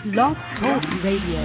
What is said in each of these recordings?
Blog Talk Radio.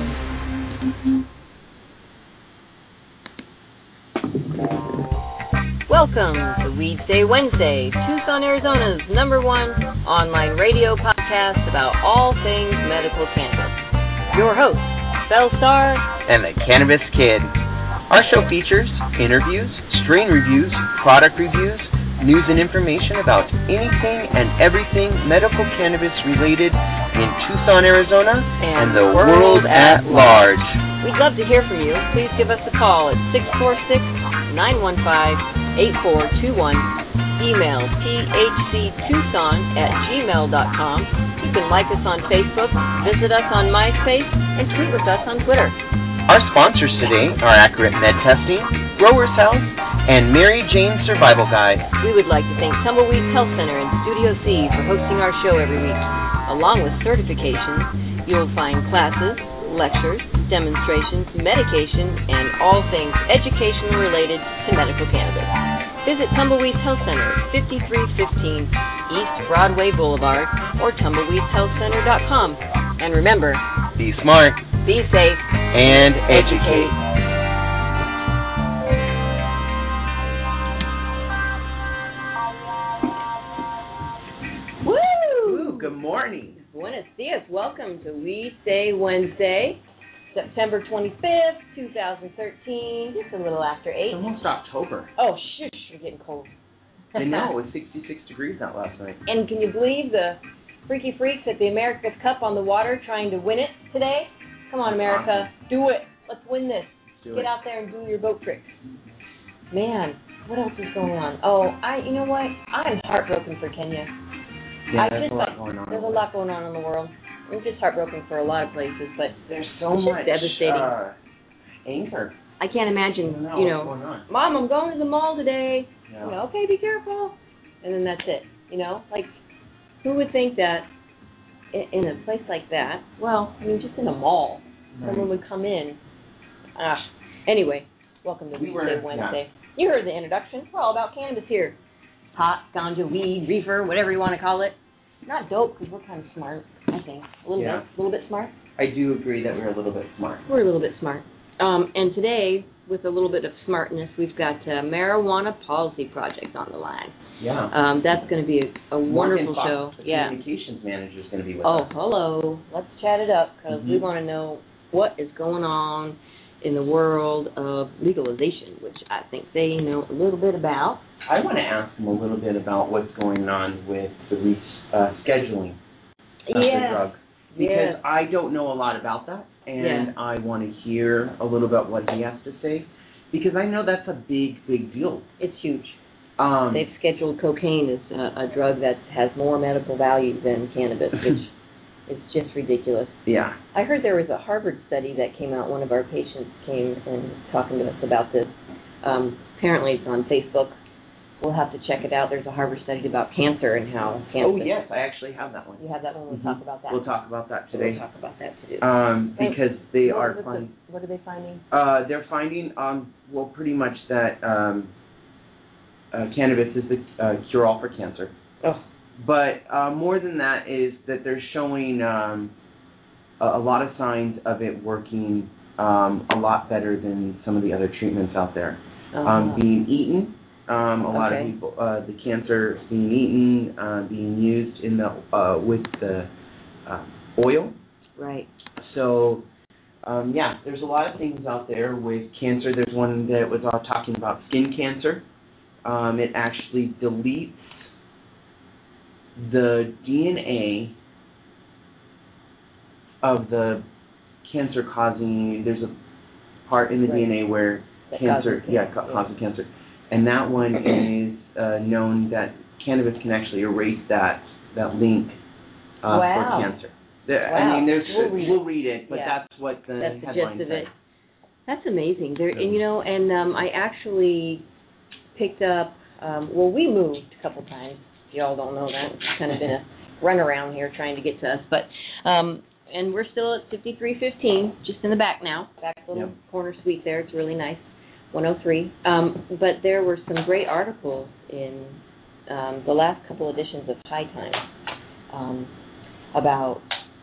Welcome to Weedsday Wednesday, Tucson, Arizona's #1 online radio podcast about all things medical cannabis. Your host, Bellstar, and the Cannabis Kid. Our show features interviews, strain reviews, product reviews, news and information about anything and everything medical cannabis related in Tucson, Arizona, and the world at large. We'd love to hear from you. Please give us a call at 646-915-8421. Email phctucson@gmail.com. You can like us on Facebook, visit us on MySpace, and tweet with us on Twitter. Our sponsors today are Accurate Med Testing, Growers House, and Mary Jane Survival Guide. We would like to thank Tumbleweeds Health Center and Studio C for hosting our show every week. Along with certifications, you'll find classes, lectures, demonstrations, medication, and all things educational related to medical cannabis. Visit Tumbleweeds Health Center, 5315 East Broadway Boulevard, or tumbleweedshealthcenter.com. And remember, be smart, be safe, and educate. Woo! Good morning. Buenos dias. Welcome to Weedsday Wednesday, September 25th, 2013. Just a little after 8. It's almost October. Oh, shush, you're getting cold. I know, it was 66 degrees out last night. And can you believe the freaky freaks at the America's Cup on the water trying to win it today? Come on, America. Do it. Let's win this. Get out there and do your boat tricks. Man, what else is going on? Oh, you know what? I'm heartbroken for Kenya. Yeah, there's a lot going on. There's a lot going on in the world. I'm just heartbroken for a lot of places, but there's so much devastating. Anger. I can't imagine, what's going on. Mom, I'm going to the mall today. Yeah. Okay, be careful. And then that's it. Like, who would think that in a place like that, well, I mean, just in a mall, someone would come in. Anyway, welcome to Weedsday Wednesday. Yeah. You heard the introduction. We're all about cannabis here. Pot, ganja, weed, reefer, whatever you want to call it. Not dope, because we're kind of smart, I think. A little bit smart. I do agree that we're a little bit smart. We're a little bit smart. And today, with a little bit of smartness, we've got Marijuana Policy Project on the line. Yeah. That's going to be a wonderful show. The communications manager is going to be with us. Oh, hello. Let's chat it up, because we want to know what is going on in the world of legalization, which I think they know a little bit about. I want to ask them a little bit about what's going on with the scheduling of the drug. Because I don't know a lot about that, and I want to hear a little about what he has to say, because I know that's a big, big deal. It's huge. They've scheduled cocaine as a drug that has more medical value than cannabis, which is just ridiculous. Yeah. I heard there was a Harvard study that came out. One of our patients came and was talking to us about this. Apparently it's on Facebook. We'll have to check it out. There's a Harvard study about cancer and how cancer... Oh, yes, I actually have that one. You have that one? We'll talk about that. We'll talk about that today. We'll talk about that today. Because they are finding... What are they finding? They're finding, pretty much that cannabis is the cure-all for cancer. Oh. But more than that is that they're showing a lot of signs of it working a lot better than some of the other treatments out there. Being eaten... a lot of people, the cancer being eaten, being used in the with the oil. Right. So, there's a lot of things out there with cancer. There's one that was talking about skin cancer. It actually deletes the DNA of the cancer-causing. There's a part in the DNA where causes cancer. And that one is known that cannabis can actually erase that link for cancer. I mean, we'll read it, but that's what the headline says. That's amazing. I actually picked up, we moved a couple times. Y'all don't know that. It's kind of been a runaround here trying to get to us. But, and we're still at 5315, just in the back now. Back little corner suite there. It's really nice. 103. But there were some great articles in the last couple editions of High Times about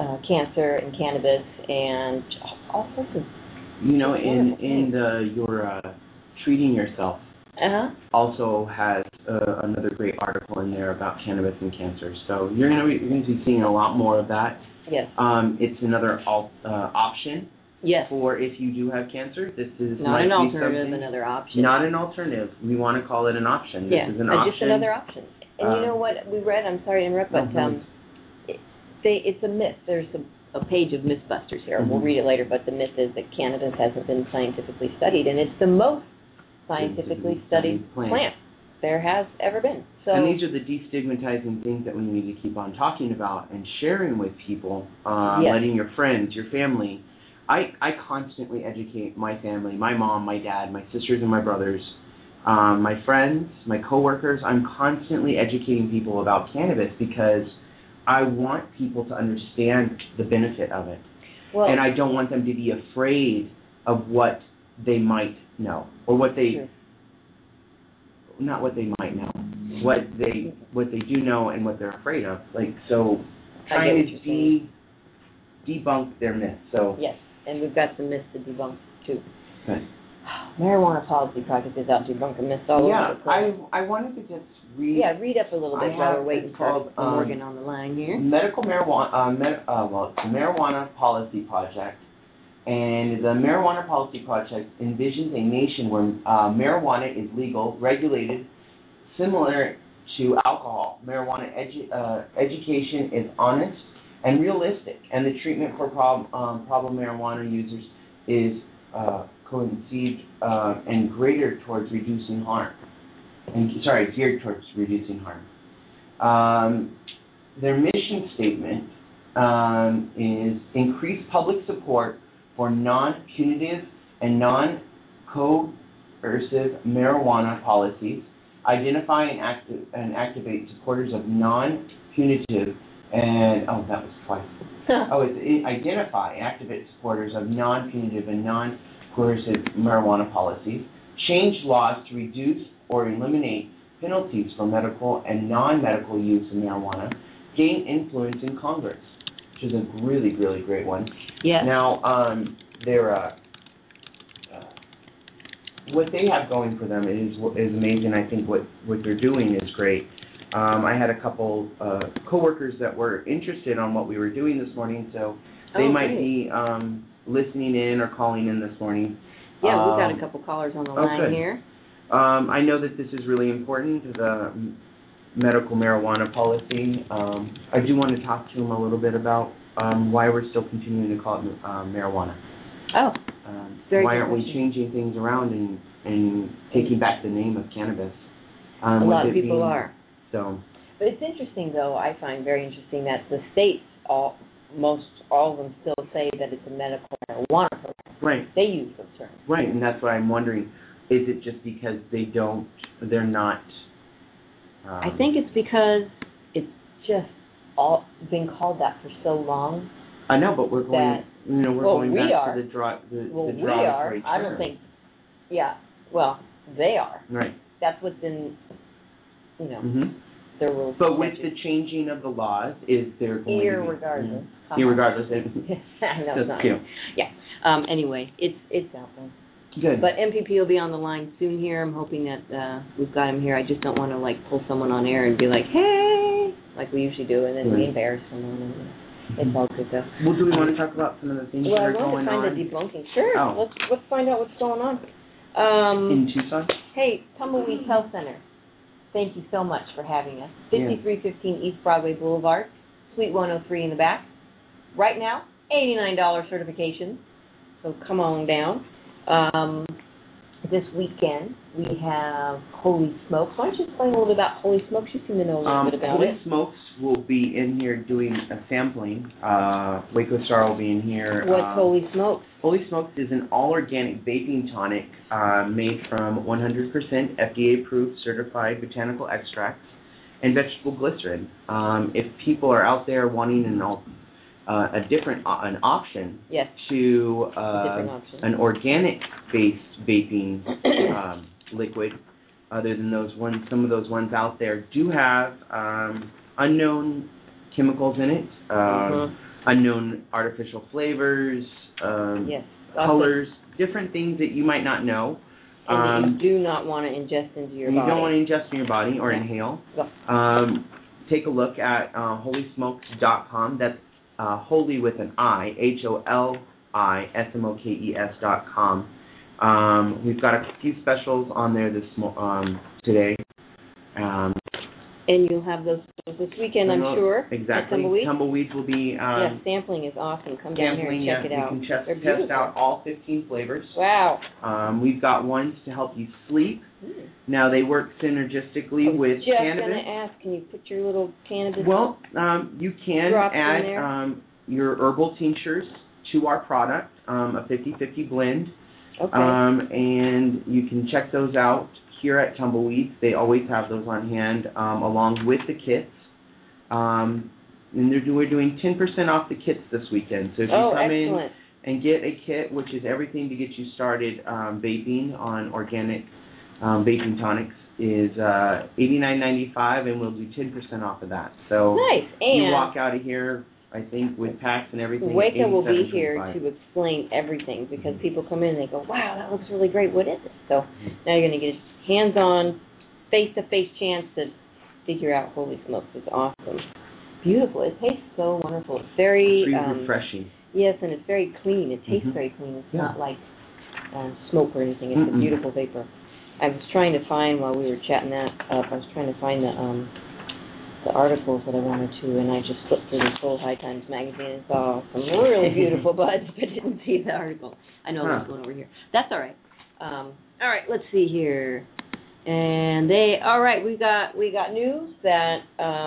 cancer and cannabis and all sorts of. You know, your Treating Yourself also has another great article in there about cannabis and cancer. So you're going to be seeing a lot more of that. Yes. It's another option. Yes. For if you do have cancer, this is not an alternative, another option. Not an alternative. We want to call it an option. This is an option. Just another option. And you know what we read? I'm sorry to interrupt, but it's a myth. There's a page of Mythbusters here. We'll read it later, but the myth is that cannabis hasn't been scientifically studied, and it's the most scientifically studied plant there has ever been. So, and these are the destigmatizing things that we need to keep on talking about and sharing with people, letting your friends, your family. I constantly educate my family, my mom, my dad, my sisters and my brothers, my friends, my coworkers. I'm constantly educating people about cannabis because I want people to understand the benefit of it. Well, and I don't want them to be afraid of what they might know or what they not what they might know, what they do know and what they're afraid of. Like, so trying to debunk their myths. So yes, and we've got some myths to debunk too. Okay. Marijuana Policy Project is out debunking myths all over the place. I wanted to just read. Yeah, read up a little bit while we're waiting for Morgan on the line here. Medical marijuana. It's the Marijuana Policy Project. And the Marijuana Policy Project envisions a nation where marijuana is legal, regulated, similar to alcohol. Marijuana education is honest and realistic, and the treatment for problem marijuana users is conceived and geared towards reducing harm. Their mission statement is increase public support for non-punitive and non-coercive marijuana policies, identify and activate supporters of non-punitive and identify and activate supporters of non-punitive and non-coercive marijuana policies, change laws to reduce or eliminate penalties for medical and non-medical use of marijuana, gain influence in Congress, which is a really, really great one. Yeah. Now, what they have going for them is amazing. I think what they're doing is great. I had a couple coworkers that were interested on what we were doing this morning, so they might be listening in or calling in this morning. Yeah, we've got a couple callers on the line here. I know that this is really important to the medical marijuana policy. I do want to talk to them a little bit about why we're still continuing to call it marijuana. Oh, very why aren't we changing things around and taking back the name of cannabis? A lot of people are. So. But it's interesting, though, I find very interesting that the states, all of them still say that it's a medical marijuana program. Right. They use those terms. Right, and that's what I'm wondering. Is it just because they're not... I think it's because it's just been called that for so long. I know, but we're going, going back to the we are. Term. I don't think, they are. Right. That's what's in, their rules. But with the changing of the laws, is there going to be... Irregardless. Irregardless. I know, it's not. Yeah. Anyway, it's out there. Good. But MPP will be on the line soon here. I'm hoping that we've got him here. I just don't want to, pull someone on air and be like, hey, like we usually do, and then we embarrass someone. And it's all good, though. Well, do we want to talk about some of the things that are going on? Well, I want to find the debunking. Sure. Oh. Let's find out what's going on. In Tucson? Hey, Tumbleweed Health Center. Thank you so much for having us. 5315 East Broadway Boulevard, Suite 103 in the back. Right now, $89 certification. So come on down. This weekend, we have Holy Smokes. Why don't you explain a little bit about Holy Smokes? You seem to know a little bit about Holy it. Holy Smokes will be in here doing a sampling. Waco Star will be in here. What's Holy Smokes? Holy Smokes is an all-organic vaping tonic made from 100% FDA-approved certified botanical extracts and vegetable glycerin. If people are out there wanting an option to an organic-based vaping liquid, other than those ones, some of those ones out there do have unknown chemicals in it. unknown artificial flavors, yes, colors, different things that you might not know. And that you do not want to ingest into your body. You don't want to ingest in your body or inhale. Yeah. Take a look at holysmokes.com. That's holy with an I, HOLISMOKES.com. We've got a few specials on there today. And you'll have those this weekend, I'm sure. Exactly. Tumbleweeds will be... sampling is awesome. Come down here and check it out. You can test out all 15 flavors. Wow. We've got ones to help you sleep. Now, they work synergistically with cannabis. I was just going to ask, can you put your little cannabis... Well, you can add your herbal tinctures to our product, a 50-50 blend. Okay. And you can check those out here at Tumbleweeds. They always have those on hand along with the kits. And we're doing 10% off the kits this weekend. So if you come in and get a kit, which is everything to get you started vaping on organic vaping tonics, is $89.95, and we'll do 10% off of that. So nice. And you walk out of here, I think, with packs and everything. Weka will be here to explain everything, because people come in and they go, wow, that looks really great. What is it? So now you're going to get a hands-on, face-to-face chance to figure out Holy Smokes. It's awesome. Beautiful. It tastes so wonderful. It's very refreshing. Yes, and it's very clean. It tastes very clean. It's not like smoke or anything. It's a beautiful vapor. I was trying to find, while we were chatting that up, I was trying to find the articles that I wanted to, and I just flipped through this whole High Times magazine and saw some really beautiful buds, but didn't see the article. I know there's one over here. That's all right. All right, let's see here. And we got news that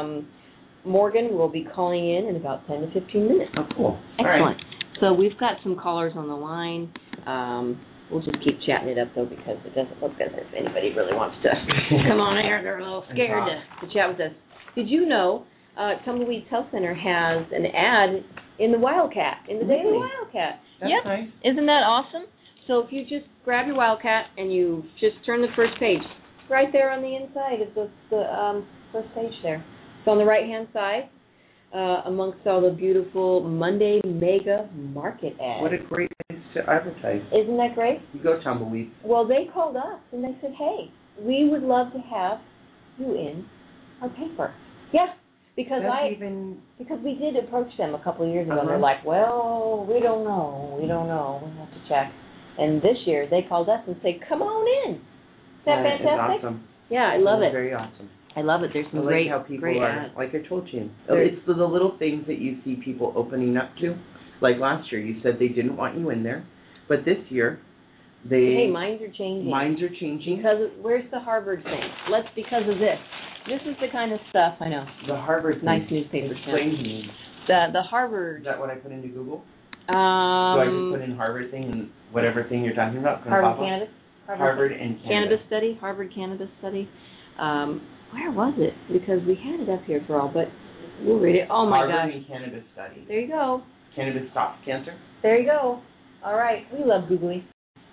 Morgan will be calling in about 10 to 15 minutes. Oh, cool. Excellent. Right. So we've got some callers on the line. We'll just keep chatting it up, though, because it doesn't look as if anybody really wants to come on air. They're a little scared to chat with us. Did you know Tumbleweeds Health Center has an ad in the Wildcat, in the Daily Wildcat? That's nice. Isn't that awesome? So if you just grab your Wildcat and you just turn the first page, right there on the inside is the first page there. It's on the right-hand side, amongst all the beautiful Monday Mega Market ads. What a great place to advertise. Isn't that great? You go, Tumbleweeds. Well, they called us and they said, hey, we would love to have you in our paper. Yes, because we did approach them a couple of years ago, and they're like, well, we don't know, we have to check. And this year, they called us and said, come on in. Is that fantastic? It's awesome. Yeah, I love it. Very awesome. I love it. There's some great ads. Like I told you. It's the little things that you see people opening up to. Like last year, you said they didn't want you in there. But this year, Hey, minds are changing. Minds are changing. Where's the Harvard thing? Because of this. This is the kind of stuff, I know. The Harvard thing. Nice newspaper. Explain to me. The Harvard. Is that what I put into Google? Do I just put in Harvard thing and whatever thing you're talking about? Harvard Cannabis? Harvard and Cannabis Study? Harvard Cannabis Study. Where was it? Because we had it up here, girl, but we'll read it. Oh, my gosh. Harvard and Cannabis Study. There you go. Cannabis stops cancer? There you go. All right. We love Googly.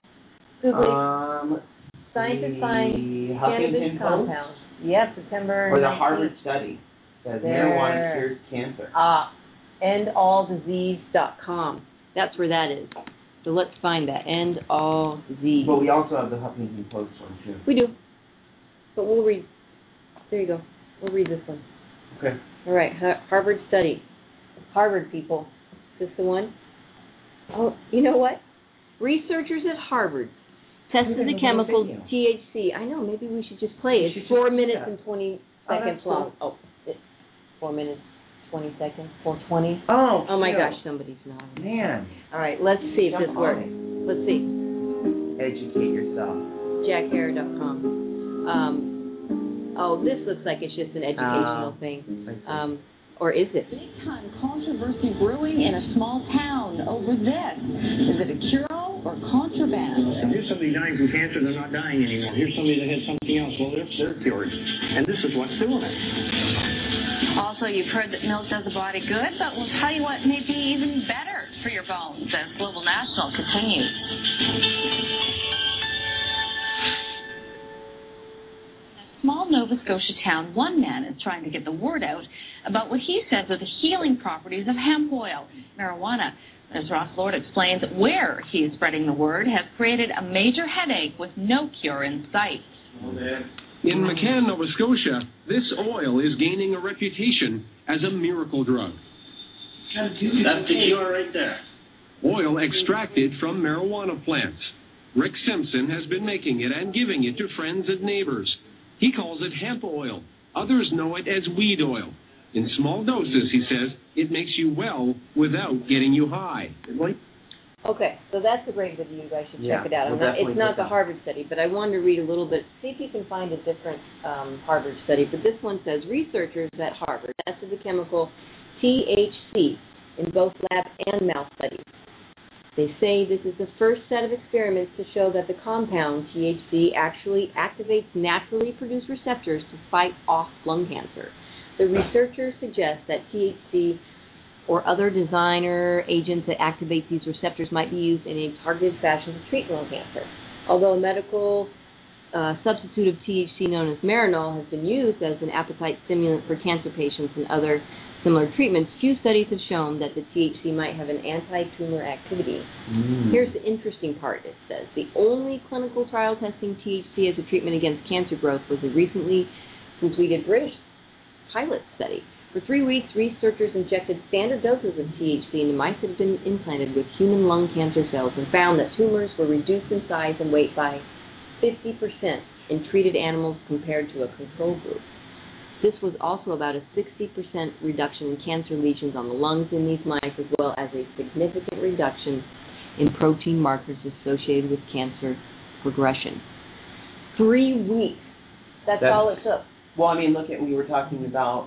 Scientists find cannabis compounds. Yes, September 19th. Or the Harvard study says marijuana cures cancer. EndAllDisease.com. That's where that is. So let's find that. End All Disease. But we also have the Huffington Post one, too. We do. But we'll read. There you go. We'll read this one. Okay. All right. Harvard study. Harvard people. Is this the one? Oh, you know what? Researchers at Harvard tested the chemical THC. I know. Maybe we should just play it. It's 4 minutes and 20 seconds long. Cool. Oh, it's 4 minutes, 20 seconds, 4:20. Oh my gosh, somebody's nodding. Man. All right, let's see if this works. Let's see. Educate yourself. JackHare.com. This looks like it's just an educational thing. Or is it? Big time controversy brewing in a small town over this. Is it a cure-all or contraband? Here's somebody dying from cancer, they're not dying anymore. Here's somebody that had something else, well, they're cured. And this is what's doing it. Also, you've heard that milk does the body good, but we'll tell you what may be even better for your bones as Global National continues. In a small Nova Scotia town, one man is trying to get the word out about what he says are the healing properties of hemp oil, marijuana. As Ross Lord explains, where he is spreading the word has created a major headache with no cure in sight. In McCann, Nova Scotia, this oil is gaining a reputation as a miracle drug. That's the cure right there. Oil extracted from marijuana plants. Rick Simpson has been making it and giving it to friends and neighbors. He calls it hemp oil. Others know it as weed oil. In small doses, he says, it makes you well without getting you high. Okay, so that's a great video. You guys should check it out. We'll It's not the Harvard study, but I wanted to read a little bit, see if you can find a different Harvard study. But this one says, researchers at Harvard tested the chemical THC in both lab and mouse studies. They say this is the first set of experiments to show that the compound THC actually activates naturally produced receptors to fight off lung cancer. The researchers suggest that THC or other designer agents that activate these receptors might be used in a targeted fashion to treat lung cancer. Although a medical substitute of THC known as Marinol has been used as an appetite stimulant for cancer patients and other similar treatments, few studies have shown that the THC might have an anti-tumor activity. Here's the interesting part, it says. The only clinical trial testing THC as a treatment against cancer growth was a recently completed British pilot study. For 3 weeks, researchers injected standard doses of THC into mice that had been implanted with human lung cancer cells and found that tumors were reduced in size and weight by 50% in treated animals compared to a control group. This was also about a 60% reduction in cancer lesions on the lungs in these mice, as well as a significant reduction in protein markers associated with cancer progression. 3 weeks. That's all it took. Well, I mean, look at, we were talking about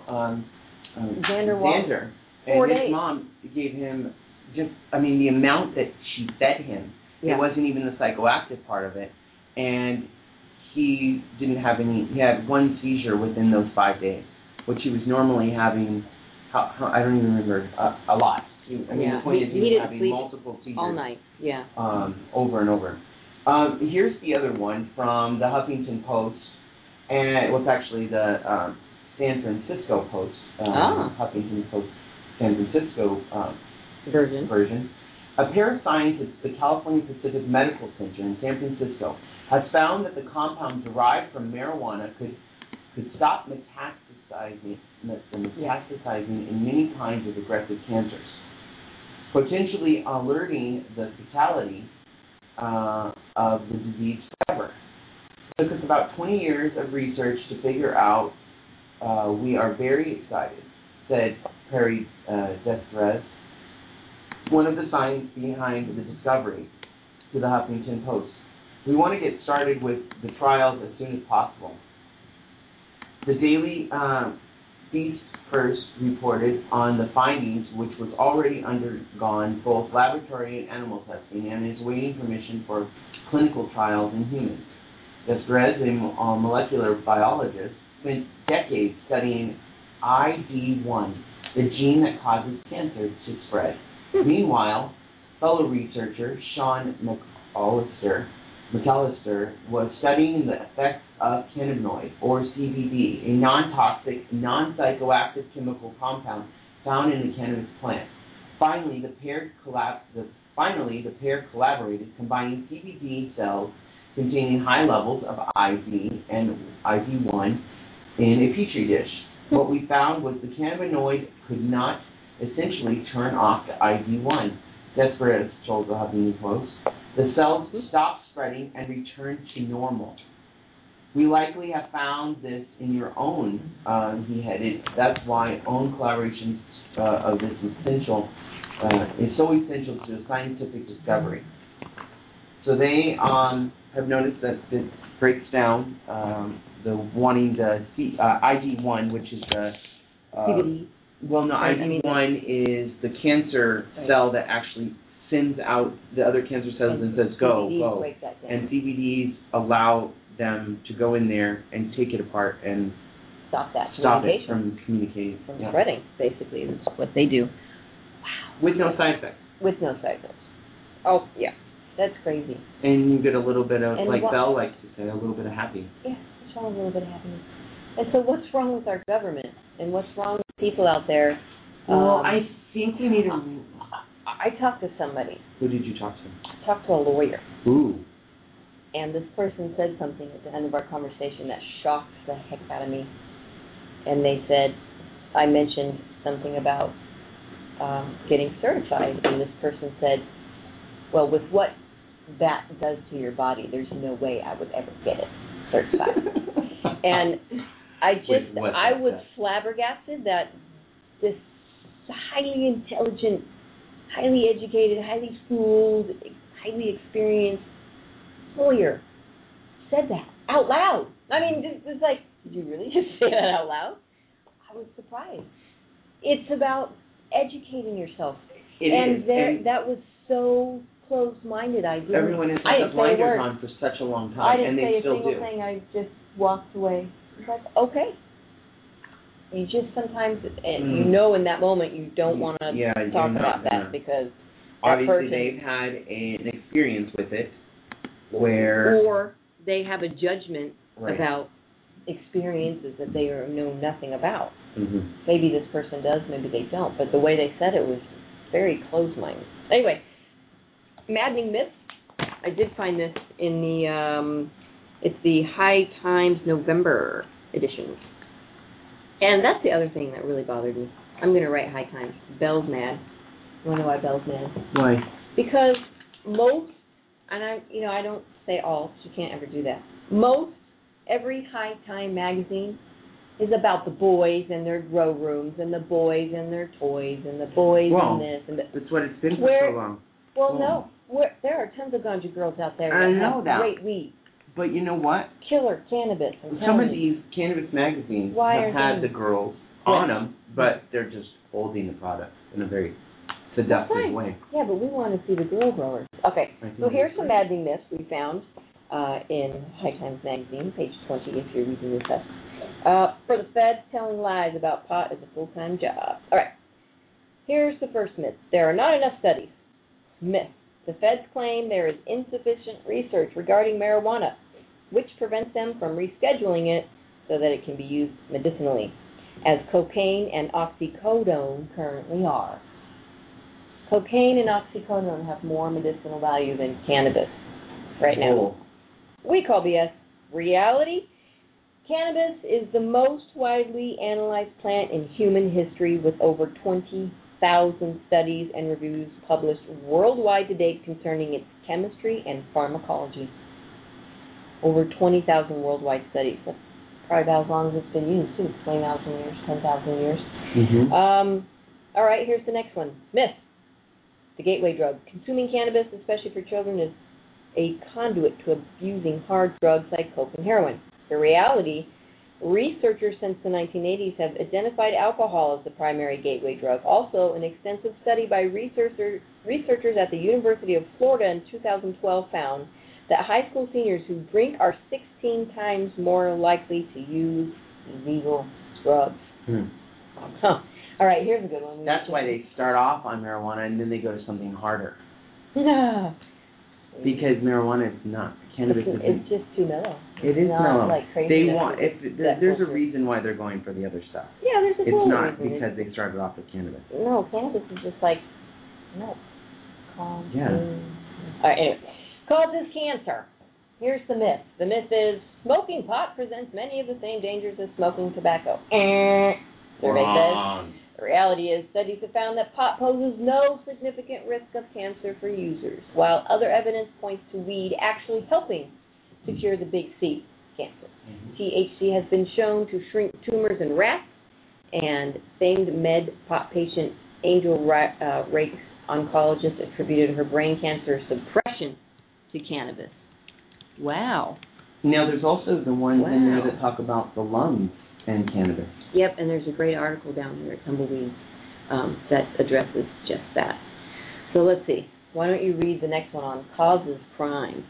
Xander. And 4 his days. mom gave him just, I mean, the amount that she fed him, it wasn't even the psychoactive part of it. And he didn't have any, he had one seizure within those 5 days, which he was normally having, I don't even remember, a lot. The point is he was having multiple seizures. All night, over and over. Here's the other one from the Huffington Post, and it was actually the San Francisco Post, Huffington Post San Francisco version. A pair of scientists at the California Pacific Medical Center in San Francisco has found that the compound derived from marijuana could stop metastasizing in many kinds of aggressive cancers, potentially alerting the fatality of the disease forever. It took us about 20 years of research to figure out. We are very excited, said Perry Desperez, one of the scientists behind the discovery, to the Huffington Post. We want to get started with the trials as soon as possible. The Daily Beast first reported on the findings, which was already undergone both laboratory and animal testing, and is waiting permission for clinical trials in humans. Desperez, a molecular biologist, spent decades studying ID1, the gene that causes cancer to spread. Meanwhile, fellow researcher Sean McAllister was studying the effects of cannabinoid, or CBD, a non-toxic, non-psychoactive chemical compound found in the cannabis plant. Finally, the pair collaborated, combining CBD cells containing high levels of ID and ID1 in a petri dish. What we found was the cannabinoid could not essentially turn off the ID1. Desperez told the Huffington Post. The cells stopped spreading and returned to normal. We likely have found this in your own, he headed. That's why own collaboration of this is so essential to the scientific discovery. So they have noticed that it breaks down the wanting the ID1, which is the CBD. Well, no, ID1 is the cancer cell that actually sends out the other cancer cells and says go. And CBDs allow them to go in there and take it apart and stop it from communicating. From spreading, basically, is what they do. Wow. With no side effects. With no side effects. Oh, yeah. That's crazy. And you get a little bit of, like Belle likes to say, a little bit of happy. Yeah, it's all a little bit of happiness. And so what's wrong with our government? And what's wrong people out there. Well, I think we need to... I talked to somebody. Who did you talk to? I talked to a lawyer. Ooh. And this person said something at the end of our conversation that shocked the heck out of me. And they said, I mentioned something about getting certified, and this person said, well, with what that does to your body, there's no way I would ever get it certified. And I was flabbergasted that this highly intelligent, highly educated, highly schooled, highly experienced lawyer said that out loud. I mean, it's like, did you really just say that out loud? I was surprised. It's about educating yourself. That was so closed-minded. Everyone has had blinders on for such a long time, and they still do. I didn't say a single thing. I just walked away. It's like, okay. You just sometimes, and you know in that moment you don't want to talk about that because obviously they've had an experience with it where... Or they have a judgment about experiences that they know nothing about. Mm-hmm. Maybe this person does, maybe they don't, but the way they said it was very closed-minded. Anyway, Maddening Myths. I did find this in the, it's the High Times November edition. And that's the other thing that really bothered me. I'm going to write High Times. Belle's mad. You want to know why Belle's mad? Why? Because most, and I don't say all, you can't ever do that. Every High Time magazine is about the boys and their grow rooms and the boys and their toys and the boys and this and that. That's what it's been for so long. Well, no. There are tons of ganja girls out there that have great weed. But you know what? Killer cannabis. Some of these cannabis magazines have had the girls on them, but they're just holding the product in a very seductive way. Yeah, but we want to see the girl growers. Okay, so here's some maddening myths we found in High Times magazine, page 20, if you're reading this up. For the feds telling lies about pot as a full-time job. All right, here's the first myth. There are not enough studies. Myth. The feds claim there is insufficient research regarding marijuana, which prevents them from rescheduling it so that it can be used medicinally, as cocaine and oxycodone currently are. Cocaine and oxycodone have more medicinal value than cannabis right now. We call BS. Reality? Cannabis is the most widely analyzed plant in human history, with over 20,000 studies and reviews published worldwide to date concerning its chemistry and pharmacology. Over 20,000 worldwide studies. That's probably about as long as it's been used, too. 20,000 years, 10,000 years. Mm-hmm. All right, here's the next one. Myth. The gateway drug. Consuming cannabis, especially for children, is a conduit to abusing hard drugs like coke and heroin. The reality, researchers since the 1980s have identified alcohol as the primary gateway drug. Also, an extensive study by researchers at the University of Florida in 2012 found that high school seniors who drink are 16 times more likely to use illegal drugs. Huh. All right, here's a good one. That's why they start off on marijuana and then they go to something harder. Because marijuana is not. Cannabis is. It's just too mellow. It is mellow. Like crazy. They want. There's a reason why they're going for the other stuff. Yeah, there's a It's not reason. because they started off with cannabis. No, cannabis is just like calm. Yeah. All right. Anyway, causes cancer. Here's the myth. The myth is smoking pot presents many of the same dangers as smoking tobacco. Survey says. The reality is, studies have found that pot poses no significant risk of cancer for users, while other evidence points to weed actually helping to cure the big C, cancer. THC has been shown to shrink tumors in rats, and famed med pot patient Angel Rakes, oncologist, attributed her brain cancer suppression to cannabis. Wow. Now, there's also the ones in there that talk about the lungs and cannabis. Yep, and there's a great article down here at Tumbleweed that addresses just that. So let's see. Why don't you read the next one on causes crime?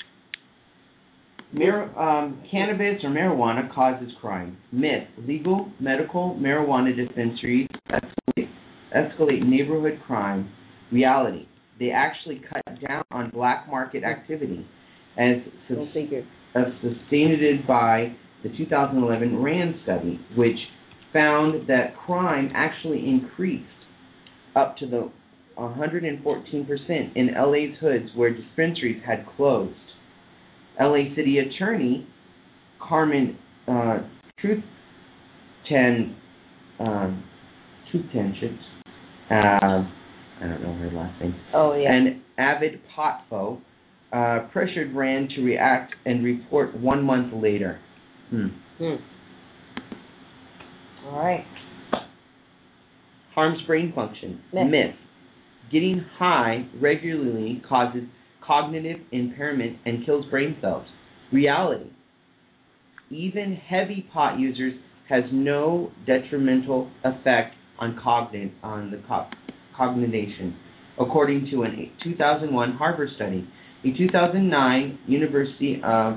Cannabis or marijuana causes crime. Myth. Legal medical marijuana dispensaries escalate neighborhood crime. Reality. They actually cut down on black market activity, as sustained by the 2011 RAND study, which found that crime actually increased up to the 114% in LA's hoods where dispensaries had closed. LA City Attorney Carmen Truthenchik, I don't know her last name. Oh, yeah. An avid potfo pressured Rand to react and report 1 month later. All right. Harms brain function. Myth. Getting high regularly causes cognitive impairment and kills brain cells. Reality. Even heavy pot users has no detrimental effect on cognition, according to a 2001 Harvard study. A 2009 University of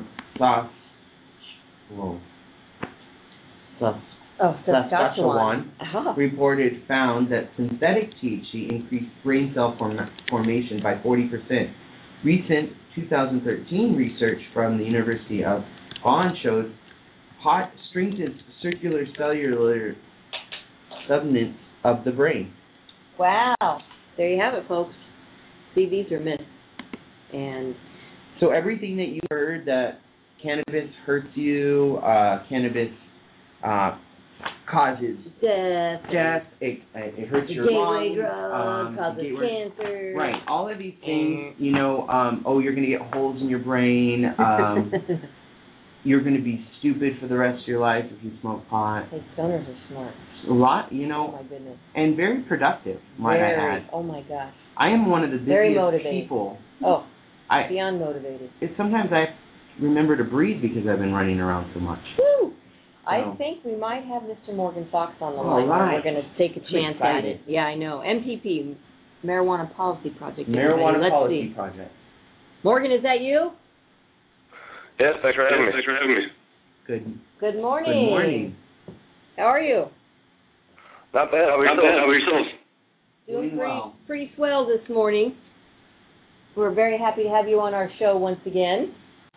Saskatchewan reported found that synthetic THC increased brain cell formation by 40%. Recent 2013 research from the University of Bonn showed pot strengthens circular cellular substance of the brain. Wow. There you have it, folks. See, these are myths. And so everything that you heard that cannabis hurts you, cannabis causes death, it hurts your lungs, causes cancer. Right. All of these things, you're going to get holes in your brain. You're going to be stupid for the rest of your life if you smoke pot. Hey, stoners are smart. A lot, Oh, my goodness. And very productive, might I add. Oh, my gosh. I am one of the busiest people. Oh, beyond motivated. Sometimes I remember to breathe because I've been running around so much. Woo! I think we might have Mr. Morgan Fox on the line. Right. We're going to take a chance at it. Yeah, I know. MPP, Marijuana Policy Project. Marijuana Policy Project. Morgan, is that you? Yes, thanks for having me. Good morning. Good morning. How are you? Not bad. How are yourself? Doing pretty swell this morning. We're very happy to have you on our show once again.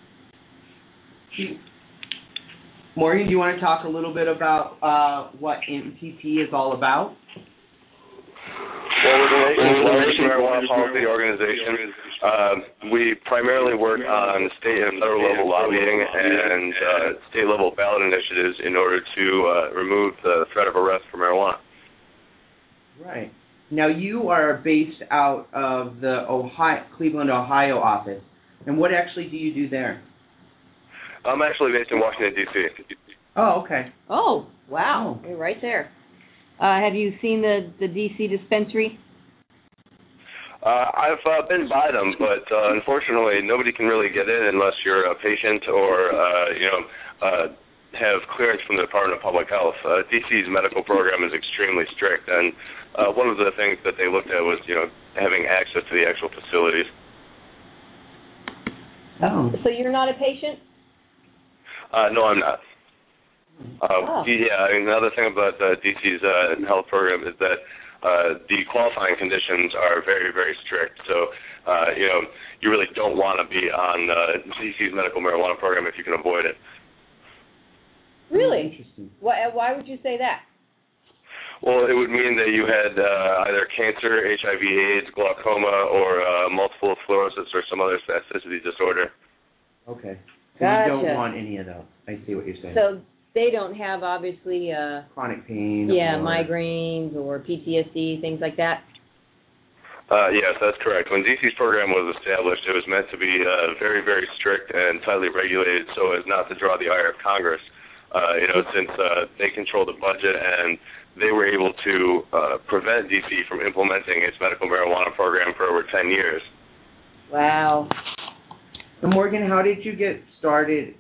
Morgan, do you want to talk a little bit about what MPP is all about? Well, we're the nation's largest marijuana policy organization. We primarily work on state and federal level lobbying and state level ballot initiatives in order to remove the threat of arrest for marijuana. Right. Now, you are based out of the Cleveland, Ohio office. And what actually do you do there? I'm actually based in Washington, D.C. Oh, okay. Oh, wow. You're right there. Have you seen the D.C. dispensary? I've been by them, but unfortunately nobody can really get in unless you're a patient or, have clearance from the Department of Public Health. DC's medical program is extremely strict, and one of the things that they looked at was, having access to the actual facilities. Oh. So you're not a patient? No, I'm not. Yeah, another thing about DC's health program is that the qualifying conditions are very, very strict. So, you really don't want to be on DC's medical marijuana program if you can avoid it. Really? Interesting. Why would you say that? Well, it would mean that you had either cancer, HIV/AIDS, glaucoma, or multiple sclerosis or some other spasticity disorder. Okay. So Gotcha. you don't want any of those. I see what you're saying. So they don't have, obviously, chronic pain. Yeah, or migraines or PTSD, things like that? Yes, that's correct. When DC's program was established, it was meant to be very, very strict and tightly regulated so as not to draw the ire of Congress. Since they control the budget and they were able to prevent DC from implementing its medical marijuana program for over 10 years. Wow. So Morgan, how did you get started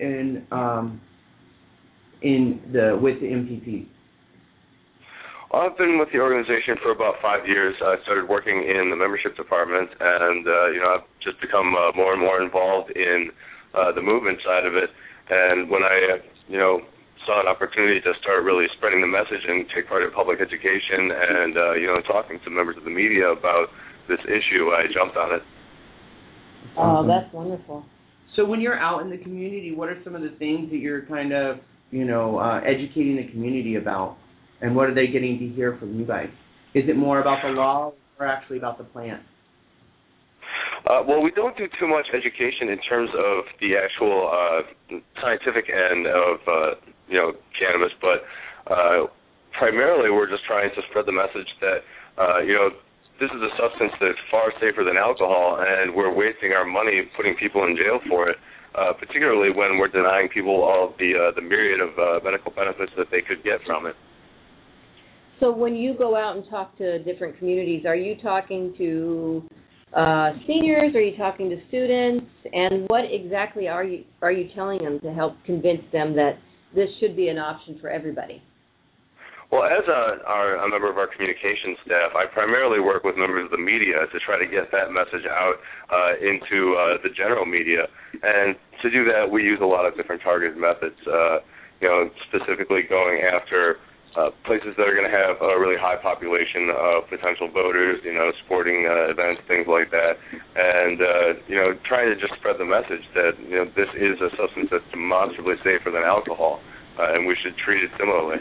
with the MPP? I've been with the organization for about 5 years. I started working in the membership department, and I've just become more and more involved in the movement side of it. And when I, saw an opportunity to start really spreading the message and take part in public education and talking to members of the media about this issue, I jumped on it. Oh, that's wonderful. So when you're out in the community, what are some of the things that you're kind of, educating the community about? And what are they getting to hear from you guys? Is it more about the law or actually about the plant? Well, we don't do too much education in terms of the actual scientific end of cannabis, but primarily we're just trying to spread the message that this is a substance that's far safer than alcohol, and we're wasting our money putting people in jail for it, particularly when we're denying people all of the myriad of medical benefits that they could get from it. So when you go out and talk to different communities, are you talking to seniors? Are you talking to students? And what exactly are you telling them to help convince them that this should be an option for everybody? Well, as a member of our communications staff, I primarily work with members of the media to try to get that message out into the general media. And to do that, we use a lot of different targeted methods, specifically going after places that are going to have a really high population of potential voters, sporting events, things like that, and, trying to just spread the message that, this is a substance that's demonstrably safer than alcohol, and we should treat it similarly.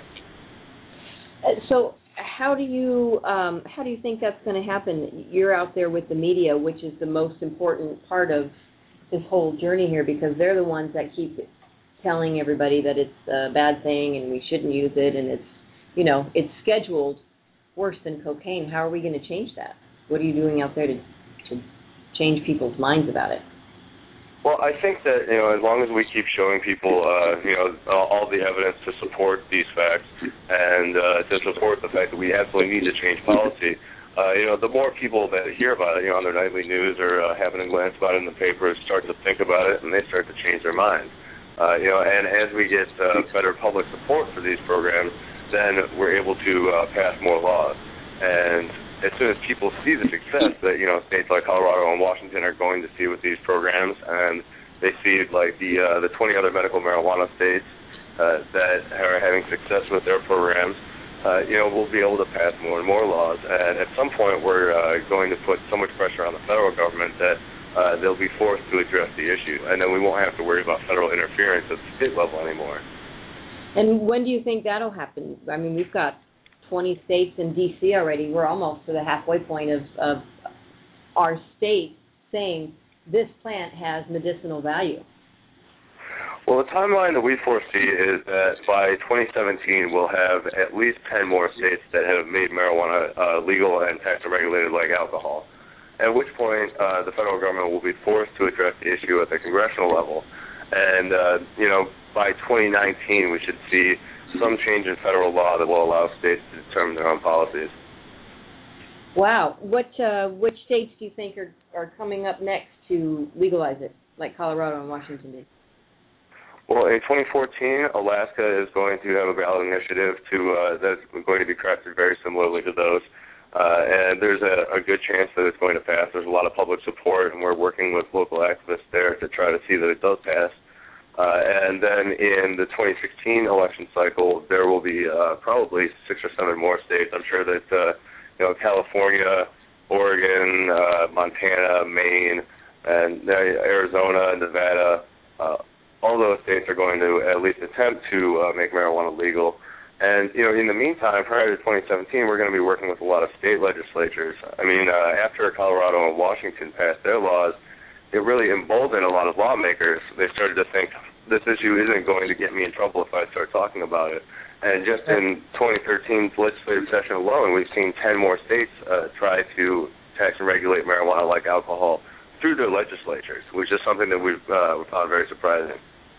So how do you think that's going to happen? You're out there with the media, which is the most important part of this whole journey here, because they're the ones that keep telling everybody that it's a bad thing and we shouldn't use it, and it's scheduled worse than cocaine. How are we going to change that? What are you doing out there to change people's minds about it? Well, I think that, as long as we keep showing people, all the evidence to support these facts and to support the fact that we absolutely need to change policy, the more people that hear about it, on their nightly news or happen to glance about it in the papers, start to think about it, and they start to change their minds. And as we get better public support for these programs, then we're able to pass more laws. And as soon as people see the success that, states like Colorado and Washington are going to see with these programs, and they see like the 20 other medical marijuana states that are having success with their programs, we'll be able to pass more and more laws. And at some point we're going to put so much pressure on the federal government that they'll be forced to address the issue, and then we won't have to worry about federal interference at the state level anymore. And when do you think that'll happen? I mean, we've got 20 states in D.C. already. We're almost to the halfway point of our state saying this plant has medicinal value. Well, the timeline that we foresee is that by 2017 we'll have at least 10 more states that have made marijuana legal and taxed and regulated like alcohol, at which point the federal government will be forced to address the issue at the congressional level. And, by 2019 we should see some change in federal law that will allow states to determine their own policies. Wow. Which states do you think are coming up next to legalize it, like Colorado and Washington D.C.? Well, in 2014, Alaska is going to have a ballot initiative that's going to be crafted very similarly to those. And there's a good chance that it's going to pass. There's a lot of public support, and we're working with local activists there to try to see that it does pass. And then in the 2016 election cycle, there will be probably 6 or 7 more states. I'm sure that California, Oregon, Montana, Maine, and Arizona, Nevada, all those states are going to at least attempt to make marijuana legal. And in the meantime, prior to 2017, we're going to be working with a lot of state legislatures. I mean, after Colorado and Washington passed their laws, it really emboldened a lot of lawmakers. They started to think, this issue isn't going to get me in trouble if I start talking about it. And just in 2013's legislative session alone, we've seen 10 more states try to tax and regulate marijuana like alcohol through their legislatures, which is something that we found very surprising.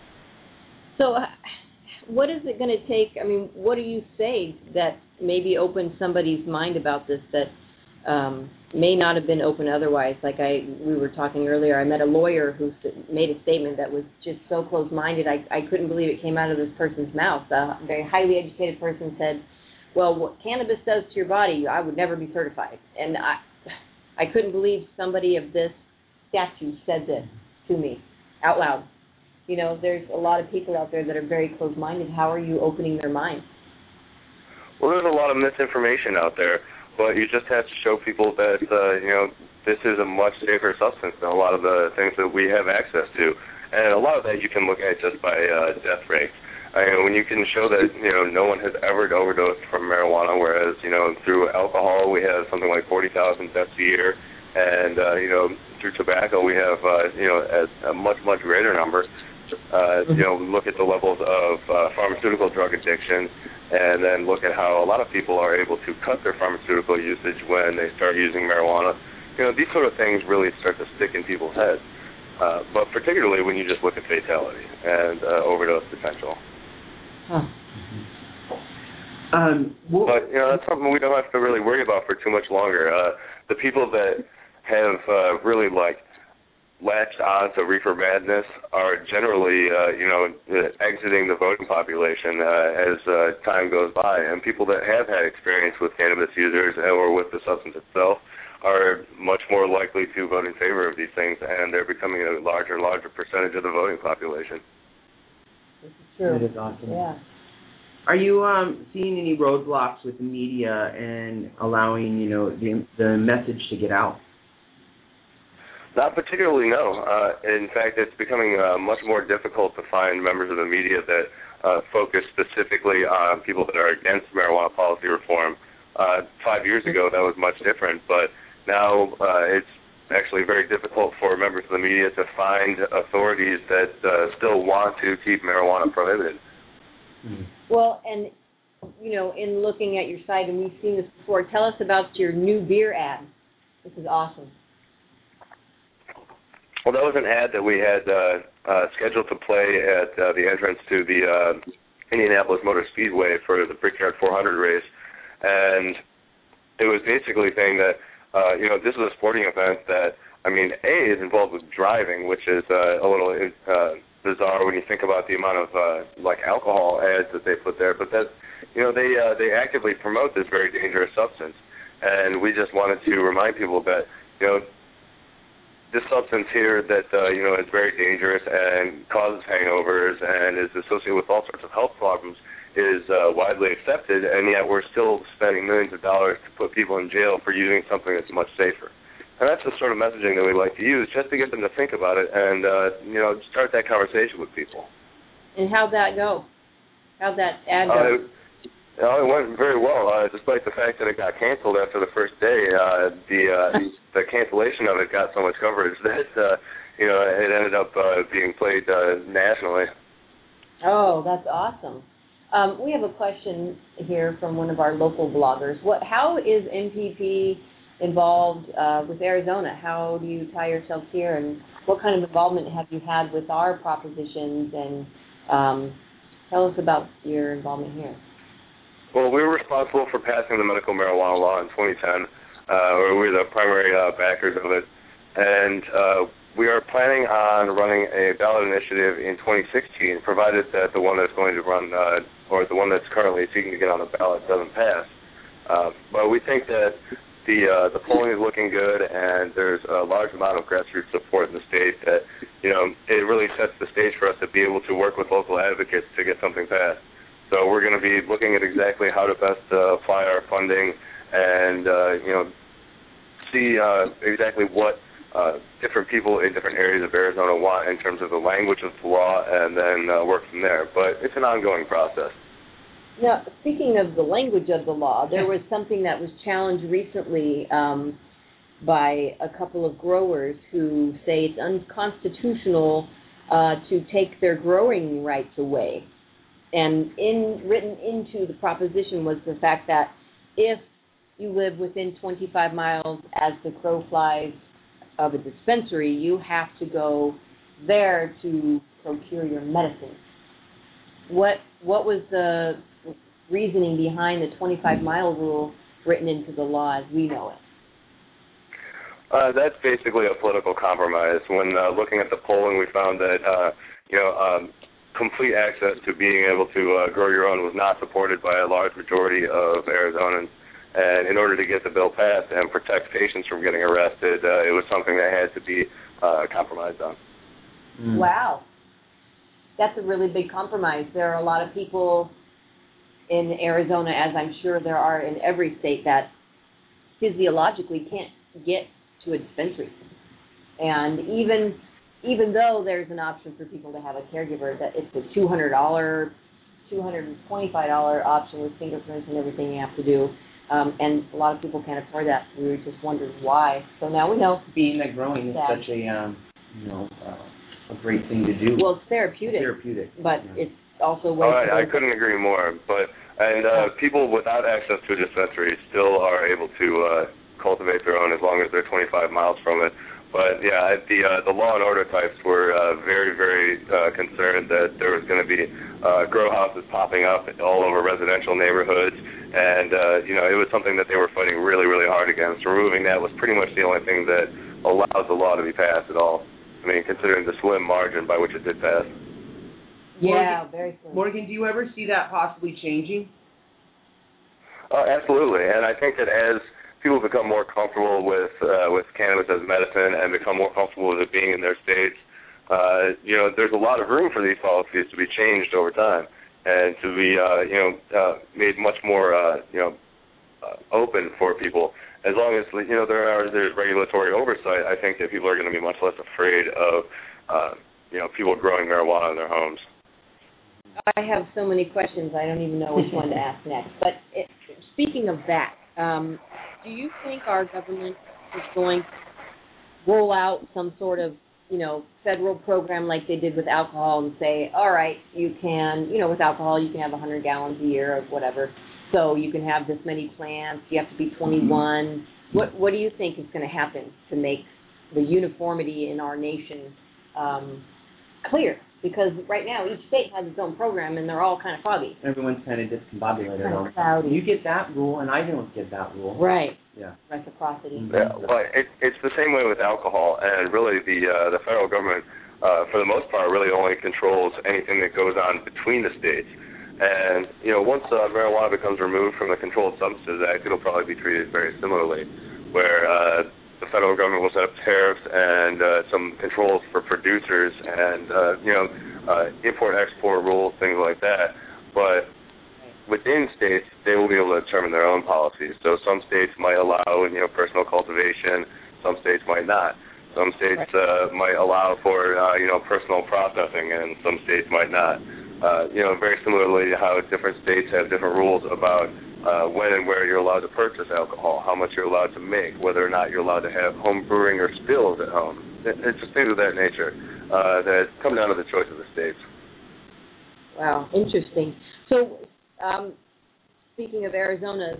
So what is it going to take? I mean, what do you say that maybe opens somebody's mind about this that may not have been open otherwise? Like we were talking earlier, I met a lawyer who made a statement that was just so close-minded, I couldn't believe it came out of this person's mouth. A very highly educated person said, well, what cannabis does to your body, I would never be certified. And I couldn't believe somebody of this stature said this to me out loud. There's a lot of people out there that are very close-minded. How are you opening their minds? Well, there's a lot of misinformation out there. But you just have to show people that, this is a much safer substance than a lot of the things that we have access to. And a lot of that you can look at just by death rates. When you can show that, no one has ever overdosed from marijuana, whereas, through alcohol we have something like 40,000 deaths a year, and, through tobacco we have, a much, much greater number. Look at the levels of pharmaceutical drug addiction, and then look at how a lot of people are able to cut their pharmaceutical usage when they start using marijuana. These sort of things really start to stick in people's heads, but particularly when you just look at fatality and overdose potential. Huh. But that's something we don't have to really worry about for too much longer. The people that have really latched on to reefer madness are generally exiting the voting population as time goes by, and people that have had experience with cannabis users or with the substance itself are much more likely to vote in favor of these things, and they're becoming a larger and larger percentage of the voting population. This is true. That is awesome. Yeah. Are you seeing any roadblocks with the media and allowing the message to get out? Not particularly, no. In fact, it's becoming much more difficult to find members of the media that focus specifically on people that are against marijuana policy reform. 5 years ago, that was much different, but now it's actually very difficult for members of the media to find authorities that still want to keep marijuana prohibited. Mm-hmm. Well, and, in looking at your site, and we've seen this before, tell us about your new beer ad. This is awesome. Well, that was an ad that we had scheduled to play at the entrance to the Indianapolis Motor Speedway for the Brickyard 400 race, and it was basically saying that, this is a sporting event that, A, is involved with driving, which is a little bizarre when you think about the amount of, alcohol ads that they put there, but that, they actively promote this very dangerous substance, and we just wanted to remind people that, this substance here that, is very dangerous and causes hangovers and is associated with all sorts of health problems is widely accepted, and yet we're still spending millions of dollars to put people in jail for using something that's much safer. And that's the sort of messaging that we like to use, just to get them to think about it and, start that conversation with people. And how'd that go? How'd that ad go? It went very well, despite the fact that it got canceled after the first day. The cancellation of it got so much coverage that, it ended up being played nationally. Oh, that's awesome. We have a question here from one of our local bloggers. How is MPP involved with Arizona? How do you tie yourselves here, and what kind of involvement have you had with our propositions? And tell us about your involvement here. Well, we were responsible for passing the medical marijuana law in 2010. We were the primary backers of it, and we are planning on running a ballot initiative in 2016, provided that the one that's going to run, or the one that's currently seeking to get on the ballot doesn't pass. But we think that the polling is looking good, and there's a large amount of grassroots support in the state that, it really sets the stage for us to be able to work with local advocates to get something passed. So we're going to be looking at exactly how to best apply our funding and, see exactly what different people in different areas of Arizona want in terms of the language of the law, and then work from there. But it's an ongoing process. Now, speaking of the language of the law, there was something that was challenged recently by a couple of growers who say it's unconstitutional to take their growing rights away. And written into the proposition was the fact that if you live within 25 miles as the crow flies of a dispensary, you have to go there to procure your medicine. What was the reasoning behind the 25-mile rule written into the law as we know it? That's basically a political compromise. When looking at the polling, we found that complete access to being able to grow your own was not supported by a large majority of Arizonans. And in order to get the bill passed and protect patients from getting arrested, it was something that had to be compromised on. Mm. Wow. That's a really big compromise. There are a lot of people in Arizona, as I'm sure there are in every state, that physiologically can't get to a dispensary. And even though there's an option for people to have a caregiver, that it's a $200 $225 option with fingerprints and everything you have to do. And a lot of people can't afford that. We were just wondering why. So now we know. Being that growing is such a, a great thing to do. Well, it's therapeutic. But it's also way. I couldn't agree more. People without access to a dispensary still are able to cultivate their own as long as they're 25 miles from it. But yeah, the law and order types were very, very concerned that there was going to be grow houses popping up all over residential neighborhoods, and it was something that they were fighting really, really hard against. Removing that was pretty much the only thing that allows the law to be passed at all. I mean, considering the slim margin by which it did pass. Yeah, very slim. Morgan, do you ever see that possibly changing? Absolutely, and I think that as people become more comfortable with cannabis as medicine and become more comfortable with it being in their states, there's a lot of room for these policies to be changed over time and to be, made much more, open for people. As long as, there's regulatory oversight, I think that people are going to be much less afraid of, people growing marijuana in their homes. I have so many questions, I don't even know which one to ask next. But speaking of that, do you think our government is going to roll out some sort of, federal program like they did with alcohol and say, all right, you can, with alcohol you can have 100 gallons a year of whatever, so you can have this many plants, you have to be 21. What do you think is going to happen to make the uniformity in our nation clear? Because right now each state has its own program and they're all kind of foggy. Everyone's kind of discombobulated. Kind of cloudy. You get that rule and I don't get that rule. Right. Yeah. Reciprocity. Yeah, well, it's the same way with alcohol, and really the federal government, for the most part, really only controls anything that goes on between the states. And once marijuana becomes removed from the Controlled Substances Act, it'll probably be treated very similarly, where the federal government will set up tariffs and some controls for producers and import-export rules, things like that. But within states, they will be able to determine their own policies. So some states might allow, personal cultivation. Some states might not. Some states might allow for, personal processing, and some states might not. Very similarly to how different states have different rules about when and where you're allowed to purchase alcohol, how much you're allowed to make, whether or not you're allowed to have home brewing or spills at home. It's just things of that nature that come down to the choice of the states. Wow, interesting. So, speaking of Arizona's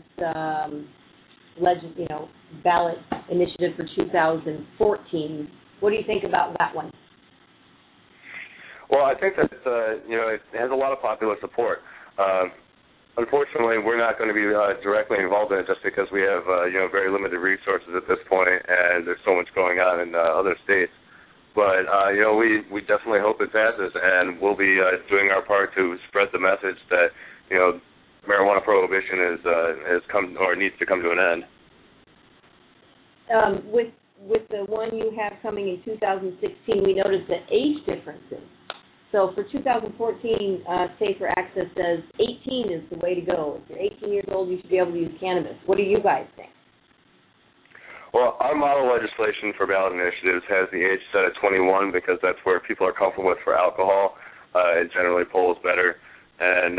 ballot initiative for 2014, what do you think about that one? Well, I think that it has a lot of popular support. Unfortunately, we're not going to be directly involved in it just because we have very limited resources at this point, and there's so much going on in other states. But we definitely hope it passes, and we'll be doing our part to spread the message that marijuana prohibition has come or needs to come to an end. With the one you have coming in 2016, we noticed the age differences. So for 2014, Safer Access says 18 is the way to go. If you're 18 years old, you should be able to use cannabis. What do you guys think? Well, our model legislation for ballot initiatives has the age set at 21 because that's where people are comfortable with for alcohol. It generally polls better. And,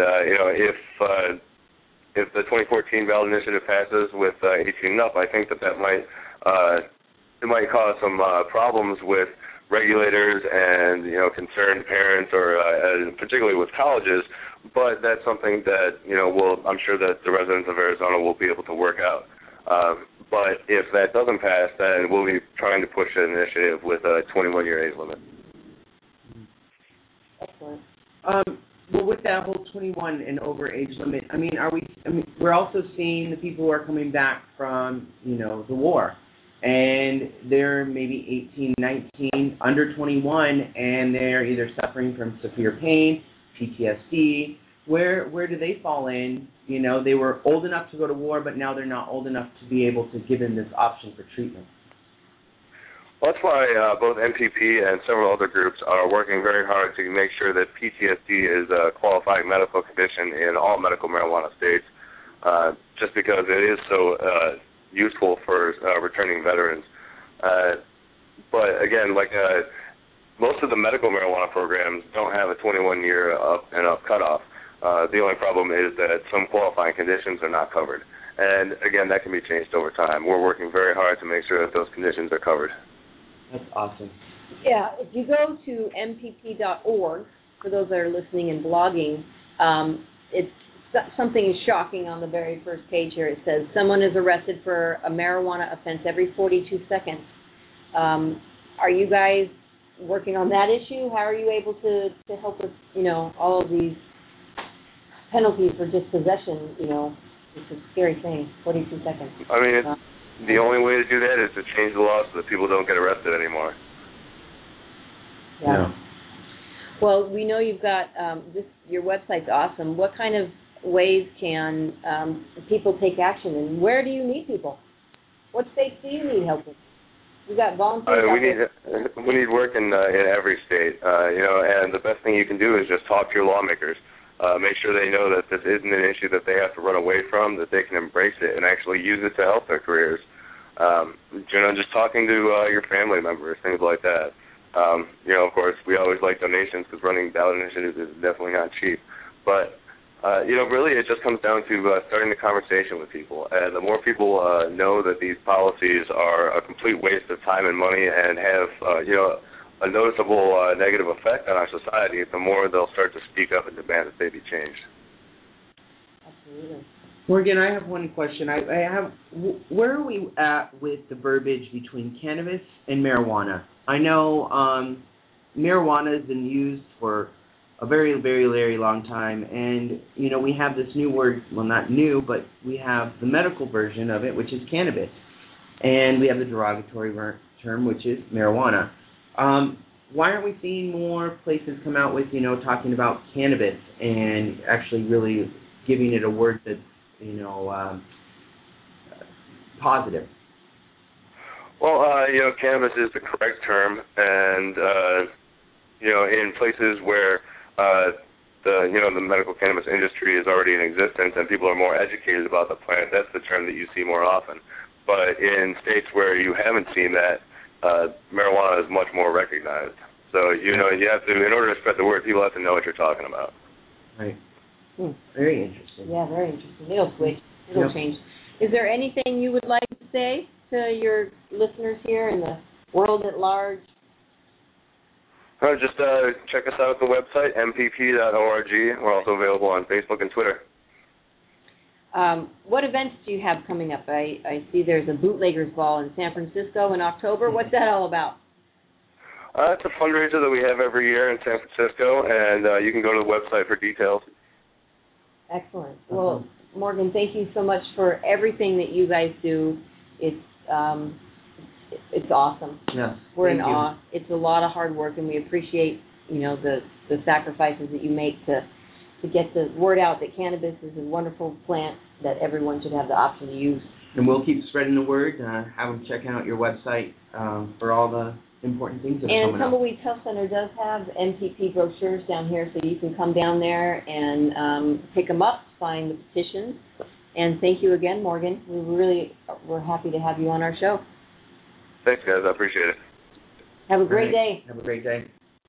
if the 2014 ballot initiative passes with 18 and up, I think that might it might cause some problems with regulators and concerned parents, or particularly with colleges. But that's something that I'm sure that the residents of Arizona will be able to work out. But if that doesn't pass, then we'll be trying to push an initiative with a 21-year age limit. Excellent. Well, with that whole 21 and over age limit, we're also seeing the people who are coming back from, the war, and they're maybe 18, 19, under 21, and they're either suffering from severe pain, PTSD. Where do they fall in? They were old enough to go to war, but now they're not old enough to be able to give them this option for treatment. Well, that's why both MPP and several other groups are working very hard to make sure that PTSD is a qualified medical condition in all medical marijuana states, just because it is so useful for returning veterans. But again, most of the medical marijuana programs don't have a 21-year up and up cutoff. The only problem is that some qualifying conditions are not covered. And, again, that can be changed over time. We're working very hard to make sure that those conditions are covered. That's awesome. Yeah, if you go to mpp.org, for those that are listening and blogging, it's something shocking on the very first page here. It says, someone is arrested for a marijuana offense every 42 seconds. Are you guys working on that issue? How are you able to help with, all of these penalties for dispossession? It's a scary thing, 42 seconds. I mean, the only way to do that is to change the law so that people don't get arrested anymore. Yeah. Well, we know you've got your website's awesome. What kind of ways can people take action, and where do you need people? What states do you need help with? We got volunteers. We need work in every state, and the best thing you can do is just talk to your lawmakers. Make sure they know that this isn't an issue that they have to run away from, that they can embrace it and actually use it to help their careers. Just talking to your family members, things like that. Of course, we always like donations because running ballot initiatives is definitely not cheap. But, really it just comes down to starting the conversation with people. And the more people know that these policies are a complete waste of time and money and have, a noticeable negative effect on our society, the more they'll start to speak up and demand that they be changed. Absolutely. Morgan, I have one question. Where are we at with the verbiage between cannabis and marijuana? I know marijuana has been used for a very, very, very long time, and, we have this new word, well, not new, but we have the medical version of it, which is cannabis, and we have the derogatory term, which is marijuana. Why aren't we seeing more places come out with, talking about cannabis and actually really giving it a word that's, positive? Well, cannabis is the correct term, and, in places where the medical cannabis industry is already in existence and people are more educated about the plant, that's the term that you see more often. But in states where you haven't seen that, marijuana is much more recognized. So, you have to, in order to spread the word, people have to know what you're talking about. Right. Very interesting. Yeah, very interesting. It'll switch. It'll change. Is there anything you would like to say to your listeners here and the world at large? Just check us out at the website, mpp.org. We're also available on Facebook and Twitter. What events do you have coming up? I see there's a Bootleggers Ball in San Francisco in October. What's that all about? It's a fundraiser that we have every year in San Francisco, and you can go to the website for details. Excellent. Well, Morgan, thank you so much for everything that you guys do. It's awesome. Yeah. We're in awe. It's a lot of hard work, and we appreciate, the sacrifices that you make to get the word out that cannabis is a wonderful plant that everyone should have the option to use. And we'll keep spreading the word. Have them check out your website for all the important things that are coming up. And Tumbleweed Health Center does have MPP brochures down here, so you can come down there and pick them up, sign the petitions. And thank you again, Morgan. We're happy to have you on our show. Thanks, guys. I appreciate it. Have a great day. Have a great day.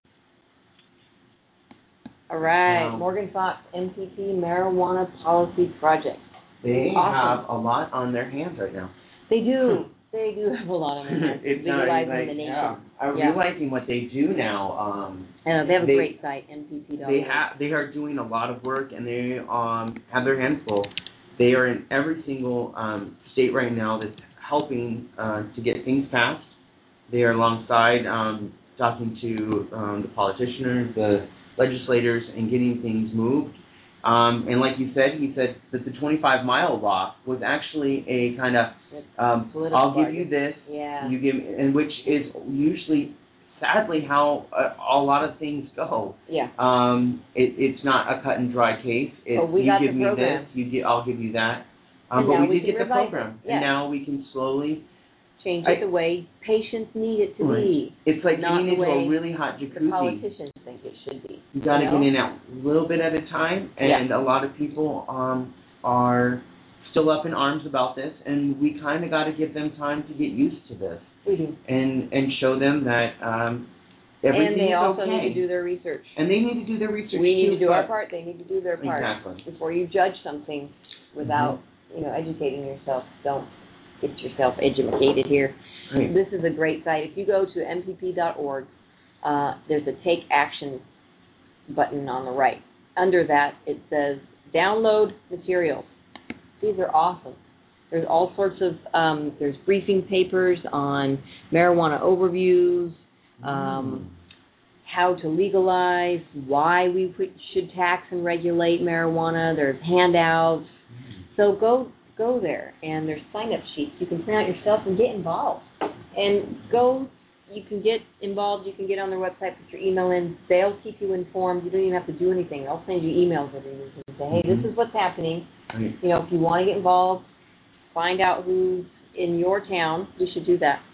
All right. Morgan Fox, MPP Marijuana Policy Project. They have a lot on their hands right now. They do. They do have a lot on their hands. Legalizing the nation. Realizing what they do now. They have a great site, mpp.org. They are doing a lot of work, and they have their hands full. They are in every single state right now that's helping to get things passed. They are alongside talking to the politicians, the legislators, and getting things moved. And like you said, he said that the 25-mile law was actually a kind of, I'll give you this, you give me, and which is usually, sadly, how a lot of things go. Yeah. It's not a cut and dry case. It's, you give me this, I'll give you that. But we did get the program, and now we can slowly change it the way patients need it to be. It's like getting into a really hot jacuzzi. The politicians think it should be. You got to get in a little bit at a time, and a lot of people are still up in arms about this, and we kind of got to give them time to get used to this. We do. And show them that Everything and they is also okay. need to do their research. And they need to do their research. We need too, to do but- our part. They need to do their part. Exactly. Before you judge something without, educating yourself, don't get yourself educated here. Right. This is a great site. If you go to mpp.org, there's a Take Action button on the right. Under that, it says Download Materials. These are awesome. There's all sorts of, there's briefing papers on marijuana overviews, how to legalize, why we should tax and regulate marijuana. There's handouts. So go there, and there's sign-up sheets. You can print out yourself and get involved. And you can get involved. You can get on their website, put your email in. They'll keep you informed. You don't even have to do anything. They'll send you emails every week and say, hey, this is what's happening. Right. If you want to get involved, find out who's in your town. We should do that.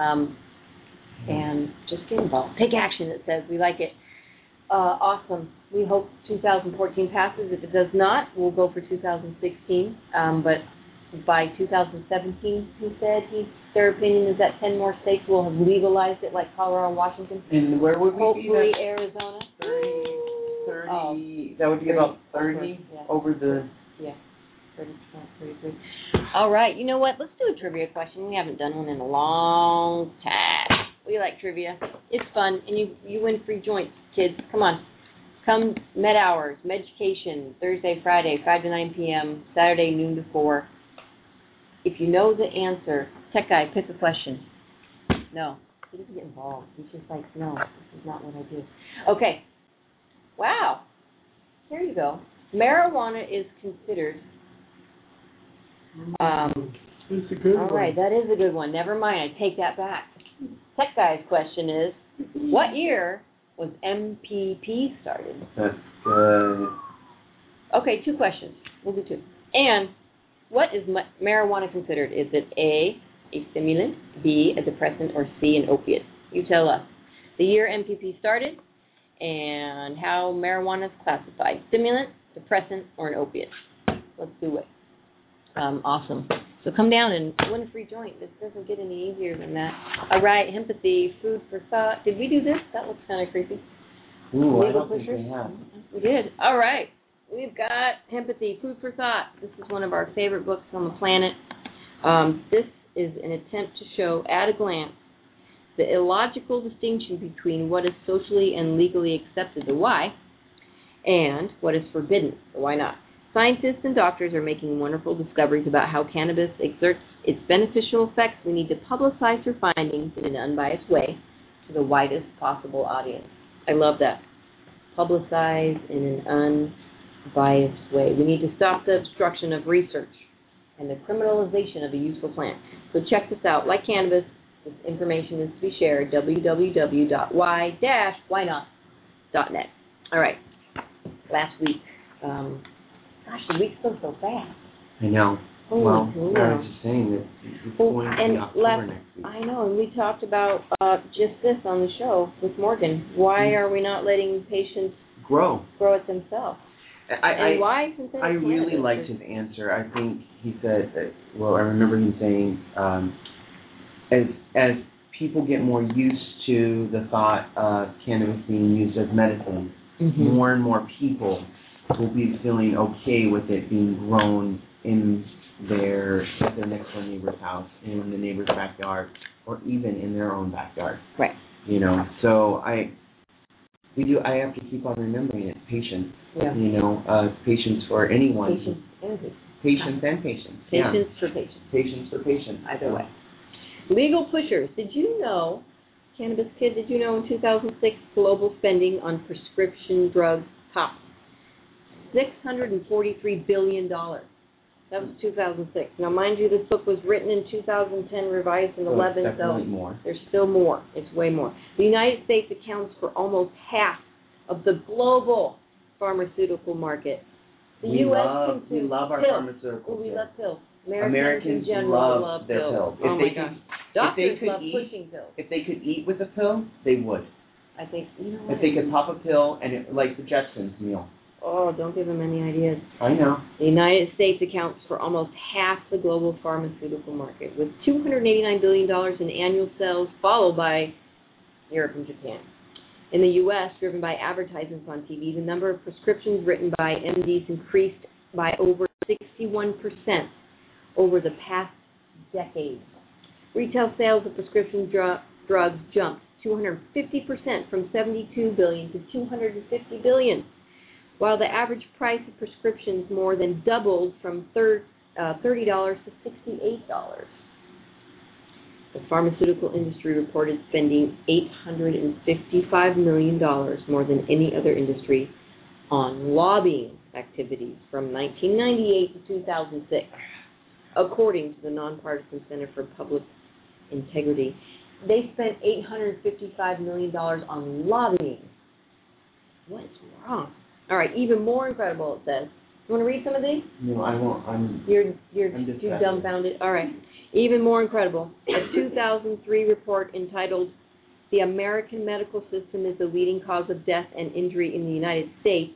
And just get involved. Take action, it says. We like it. Awesome. We hope 2014 passes. If it does not, we'll go for 2016. But by 2017, he said, their opinion is that 10 more states will have legalized it, like Colorado and Washington. And where would we Hopefully be? Arizona. 30, that would be about 30 over the... Yeah, 30%, 33. All right, you know what? Let's do a trivia question. We haven't done one in a long time. We like trivia. It's fun, and you win free joints, kids. Come on. Come med hours, Meducation, Thursday, Friday, 5 to 9 p.m., Saturday, noon to 4. If you know the answer, tech guy, pick a question. No, he doesn't get involved. He's just like, no, this is not what I do. Okay. Wow. Here you go. Marijuana is considered... It's a good one. All right, that is a good one. Never mind, I take that back. Tech guy's question is, what year was MPP started? That's Okay, 2 questions. We'll do 2. And what is marijuana considered? Is it A, stimulant, B, a depressant, or C, an opiate? You tell us. The year MPP started and how marijuana is classified. Stimulant, depressant, or an opiate? Let's do it. Awesome. So come down and win a free joint. This doesn't get any easier than that. All right, empathy, food for thought. Did we do this? That looks kind of creepy. Ooh, I Legal don't think pushers? we have. We did. All right. We've got empathy, food for thought. This is one of our favorite books on the planet. This is an attempt to show at a glance the illogical distinction between what is socially and legally accepted, the why, and what is forbidden, the why not. Scientists and doctors are making wonderful discoveries about how cannabis exerts its beneficial effects. We need to publicize their findings in an unbiased way to the widest possible audience. I love that. Publicize in an unbiased way. We need to stop the obstruction of research and the criminalization of a useful plant. So check this out. Like cannabis, this information is to be shared, www.y-whynot.net. All right. Last week. Gosh, the weeks go so fast. I know. Holy well, Toledo. I was just saying that it's going to be October next week. I know, and we talked about just this on the show with Morgan. Why are we not letting patients grow it themselves? Why synthetic I really cannabis? liked his answer. I think he said that, well, I remember him saying, as people get more used to the thought of cannabis being used as medicine, more and more people will be feeling okay with it being grown at their next door neighbor's house, in the neighbor's backyard, or even in their own backyard. Right. So I have to keep on remembering it. Patience. Yeah. Patience for anyone. Patience and patience. Patience and patience. Patience for patience. Patience for patience. Either way. Legal pushers. Did you know, Cannabis Kid, did you know in 2006 global spending on prescription drugs topped $643 billion. That was 2006. Now, mind you, this book was written in 2010, revised in 11, so more. There's still more. It's way more. The United States accounts for almost half of the global pharmaceutical market. The We U.S. love our pills. pharmaceuticals. We love pills. Americans in general love their pills. Oh my gosh. Doctors love eat, pushing pills. If they could eat with a pill, they would. I think, If they could pop a pill and like the Jetsons meal. Oh, don't give them any ideas. I know. The United States accounts for almost half the global pharmaceutical market, with $289 billion in annual sales, followed by Europe and Japan. In the U.S., driven by advertisements on TV, the number of prescriptions written by MDs increased by over 61% over the past decade. Retail sales of prescription drugs jumped 250% from $72 billion to $250 billion, while the average price of prescriptions more than doubled from $30 to $68. The pharmaceutical industry reported spending $855 million more than any other industry on lobbying activities from 1998 to 2006, according to the Nonpartisan Center for Public Integrity. They spent $855 million on lobbying. What is wrong? All right, even more incredible, it says. You want to read some of these? No, I won't. You're too dumbfounded? All right. Even more incredible, a 2003 report entitled "The American Medical System is the Leading Cause of Death and Injury in the United States,"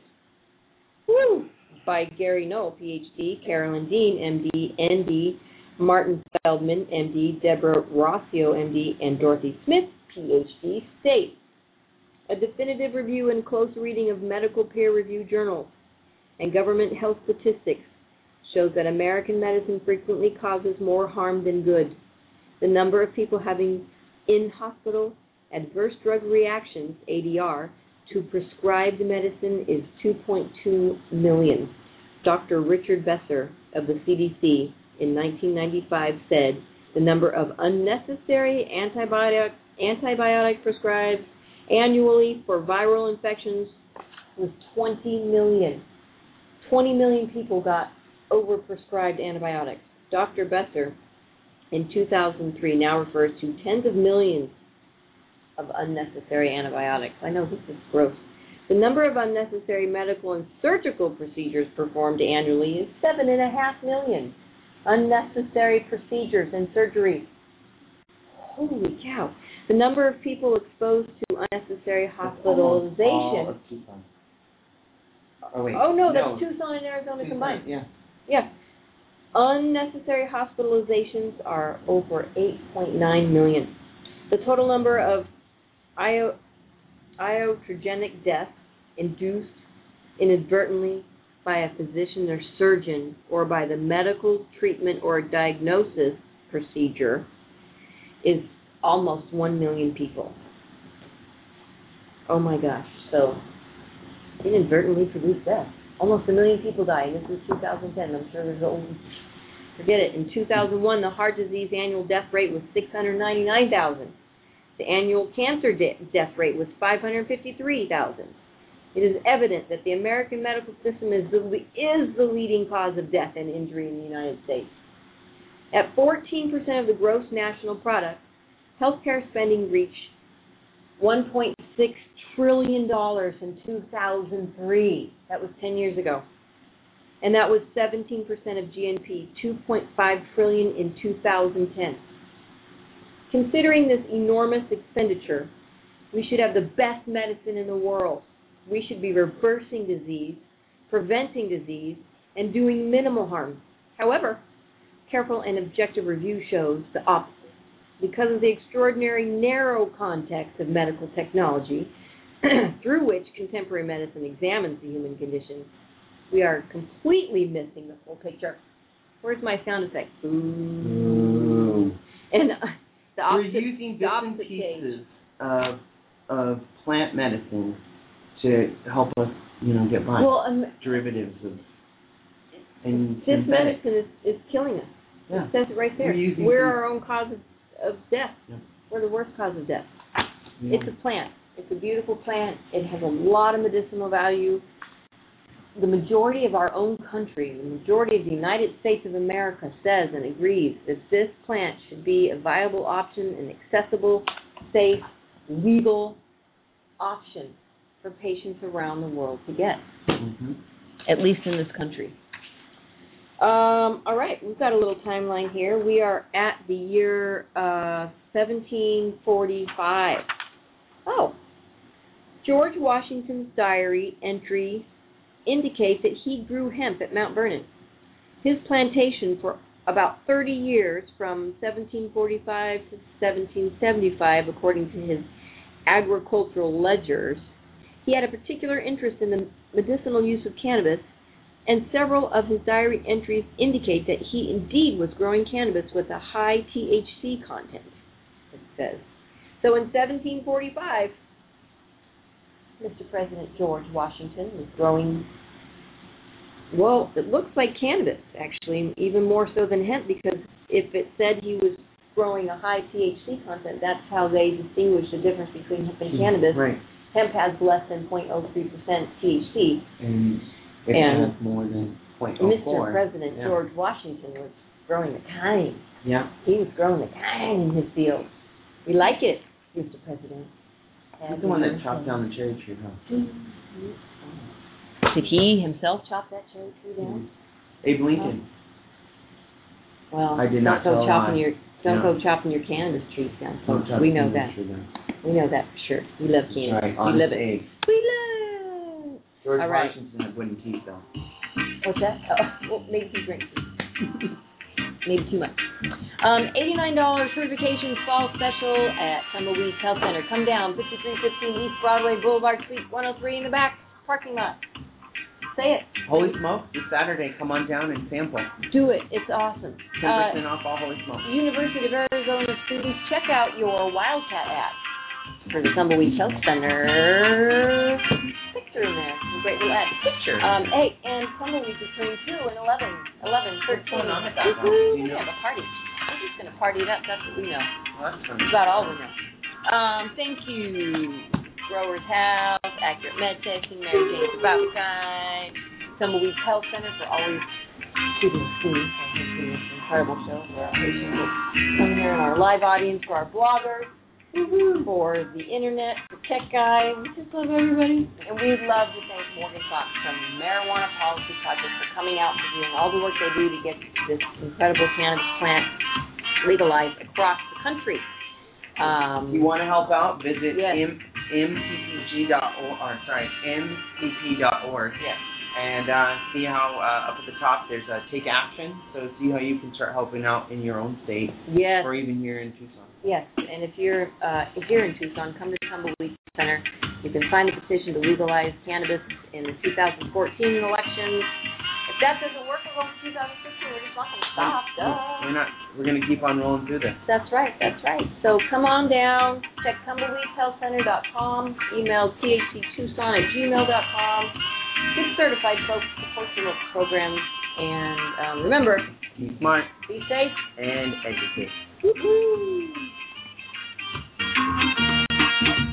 by Gary Knoll, Ph.D., Carolyn Dean, M.D., N.D., Martin Feldman, M.D., Deborah Rossio, M.D., and Dorothy Smith, Ph.D., states, a definitive review and close reading of medical peer-reviewed journals and government health statistics shows that American medicine frequently causes more harm than good. The number of people having in-hospital adverse drug reactions, ADR, to prescribed medicine is 2.2 million. Dr. Richard Besser of the CDC in 1995 said the number of unnecessary antibiotic prescribed annually for viral infections was 20 million. 20 million people got overprescribed antibiotics. Dr. Besser, in 2003, now refers to tens of millions of unnecessary antibiotics. I know this is gross. The number of unnecessary medical and surgical procedures performed annually is 7.5 million. Unnecessary procedures and surgeries. Holy cow. The number of people exposed to unnecessary hospitalization. That's Tucson and Arizona combined. Yeah. Unnecessary hospitalizations are over 8.9 million. The total number of iatrogenic deaths induced inadvertently by a physician or surgeon or by the medical treatment or diagnosis procedure is almost 1 million people. Oh my gosh. So, inadvertently produced death. Almost 1 million people die, and this is 2010. I'm sure there's only... Forget it. In 2001, the heart disease annual death rate was 699,000. The annual cancer death rate was 553,000. It is evident that the American medical system is the leading cause of death and injury in the United States. At 14% of the gross national product, healthcare spending reached $1.6 trillion in 2003. That was 10 years ago. And that was 17% of GNP, $2.5 trillion in 2010. Considering this enormous expenditure, we should have the best medicine in the world. We should be reversing disease, preventing disease, and doing minimal harm. However, careful and objective review shows the opposite. Because of the extraordinary narrow context of medical technology through which contemporary medicine examines the human condition, we are completely missing the full picture. Where's my sound effect? Ooh. And the opposite, we're using different pieces of plant medicine to help us, get by. Well, derivatives of this medicine is killing us. Yeah. It says it right there. We're our own cause of death. Yeah. We're the worst cause of death. Yeah. It's a plant. It's a beautiful plant. It has a lot of medicinal value. The majority of our own country, the majority of the United States of America says and agrees that this plant should be a viable option, an accessible, safe, legal option for patients around the world to get, at least in this country. All right, we've got a little timeline here. We are at the year 1745. Oh, George Washington's diary entry indicates that he grew hemp at Mount Vernon. His plantation for about 30 years, from 1745 to 1775, according to his agricultural ledgers, he had a particular interest in the medicinal use of cannabis, and several of his diary entries indicate that he indeed was growing cannabis with a high THC content, it says. So in 1745, Mr. President George Washington was growing, well, it looks like cannabis, actually, even more so than hemp, because if it said he was growing a high THC content, that's how they distinguish the difference between hemp and cannabis. Right. Hemp has less than 0.03% THC. And it has more than 0.04. Mr. President George Washington was growing the kind. Yeah. He was growing the kind in his field. We like it, Mr. President. He's the one that chopped down the cherry tree, huh? Did he himself chop that cherry tree down? Abe Lincoln. Well, I did not tell don't go chopping your cannabis trees down, folks. We know that. We know that for sure. We love cannabis. Right, we love it. egg. We love. George All right. Washington had wooden teeth, though. What's that? Oh, well, maybe he drinks it. Maybe too much. $89 certification fall special at Tumbleweed Health Center. Come down, 5315 East Broadway Boulevard, Suite 103 in the back parking lot. Say it. Holy Smoke, this Saturday, come on down and sample. Do it. It's awesome. 10% off all Holy Smoke. University of Arizona students, check out your Wildcat app for the Tumbleweed Health Center. Picture in there. Some great little ad. Picture. Hey, and Tumbleweed is turning 2 and 11, 13. What's going on at that one? We have a party. We're just going to party it up. That's what we know. Well, that's fun. That's about all we know. Thank you. Growers House, Accurate Med Testing, Mary Jane Tobacco, Tumbleweed Health Center for always keeping us clean. This incredible show for our patients that come here, and our live audience, for our bloggers, for the internet, for Tech Guy. We just love everybody. And we'd love to thank Morgan Fox from Marijuana Policy Project for coming out and doing all the work they do to get this incredible cannabis plant legalized across the country. If you want to help out, visit Yes. mcp.org. Yes. And see how up at the top there's a Take Action. So see how you can start helping out in your own state. Yes. Or even here in Tucson. Yes, and if you're in Tucson, come to Tumbleweed Center. You can sign a petition to legalize cannabis in the 2014 elections. If that doesn't work, we're going to 2015. We're just not going to stop. We're going to keep on rolling through this. That's right. So come on down. Check tumbleweedhealthcenter.com. Email thctucson@gmail.com. Get certified, folks. Support your local programs. And remember, be smart. Be safe. And educate. Woo-hoo.